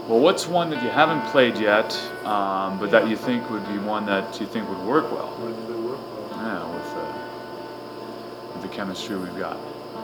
Well, what's one that you haven't played yet, but that you think would be one that you think would work well? Would work well. Yeah, with the chemistry we've got.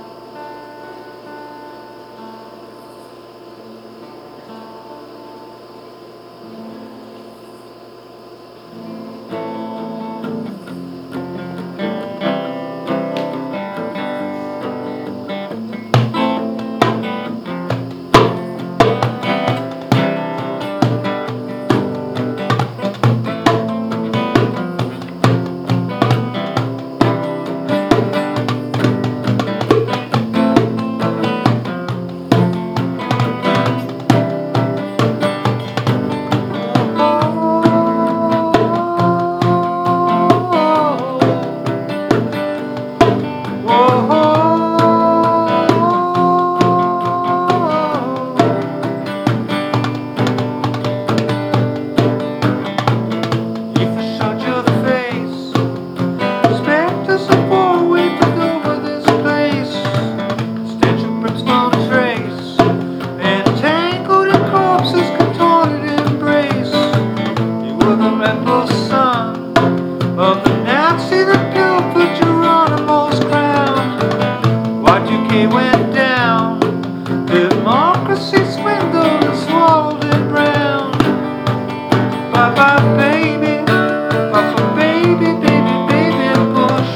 Went down, democracy swindled and swallowed it brown. Bye bye, baby, bye bye, baby, baby, baby, Bush.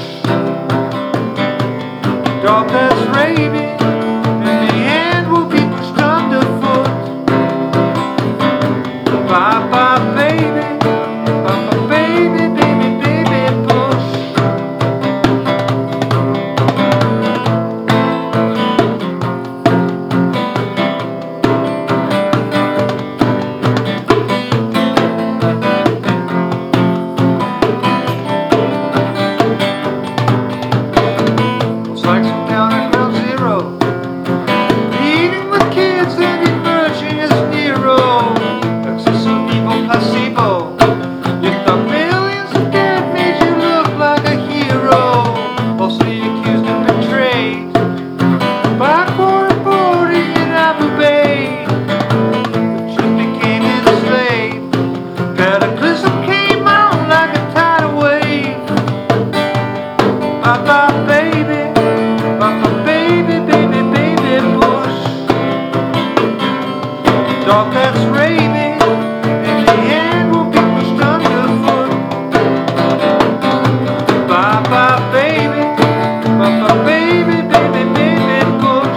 Dog that's raving, and the hand will be pushed underfoot. Bye bye, baby, bye bye, baby, baby, baby, Bush. Bye-bye, baby, bye-bye, baby, baby, baby, Bush. Dog that's raving, in the end will be pushed underfoot. Bye-bye, baby, bye-bye, baby, baby, baby, Bush.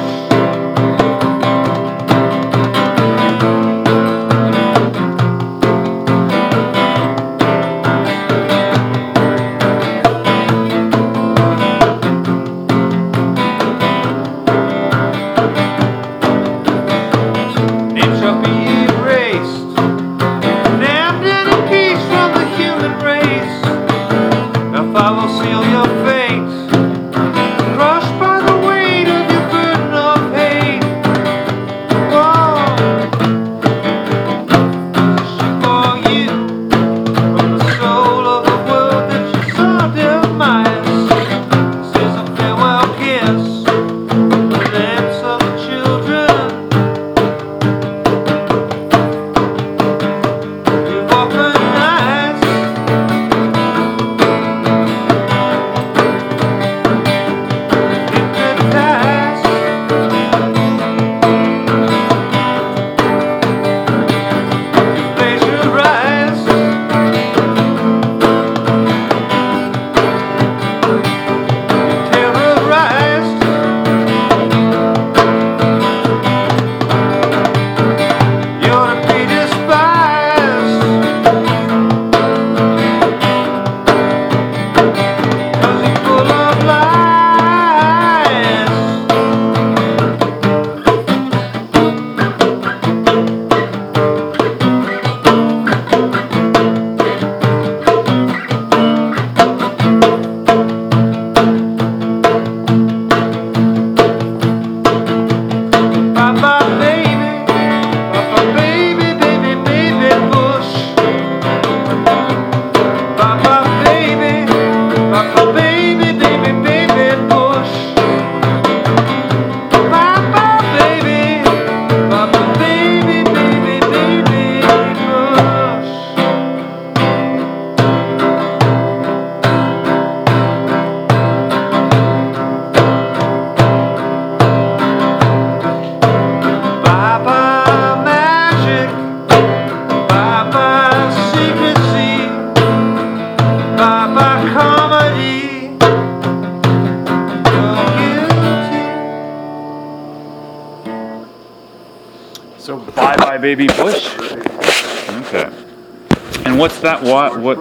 So Bye Bye Baby Bush. Okay. And what's that? What?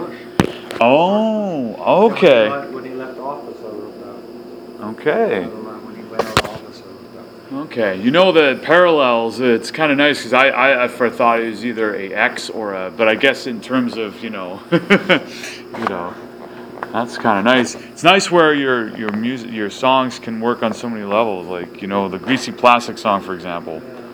Oh, okay. When he left office, I wrote that. Okay. When he went out of office, I wrote that. Okay. You know the parallels. It's kind of nice because I at first thought it was either a X or a, but I guess in terms of you know, that's kind of nice. It's nice where your music, your songs can work on so many levels. Like the Greasy Plastic song, for example.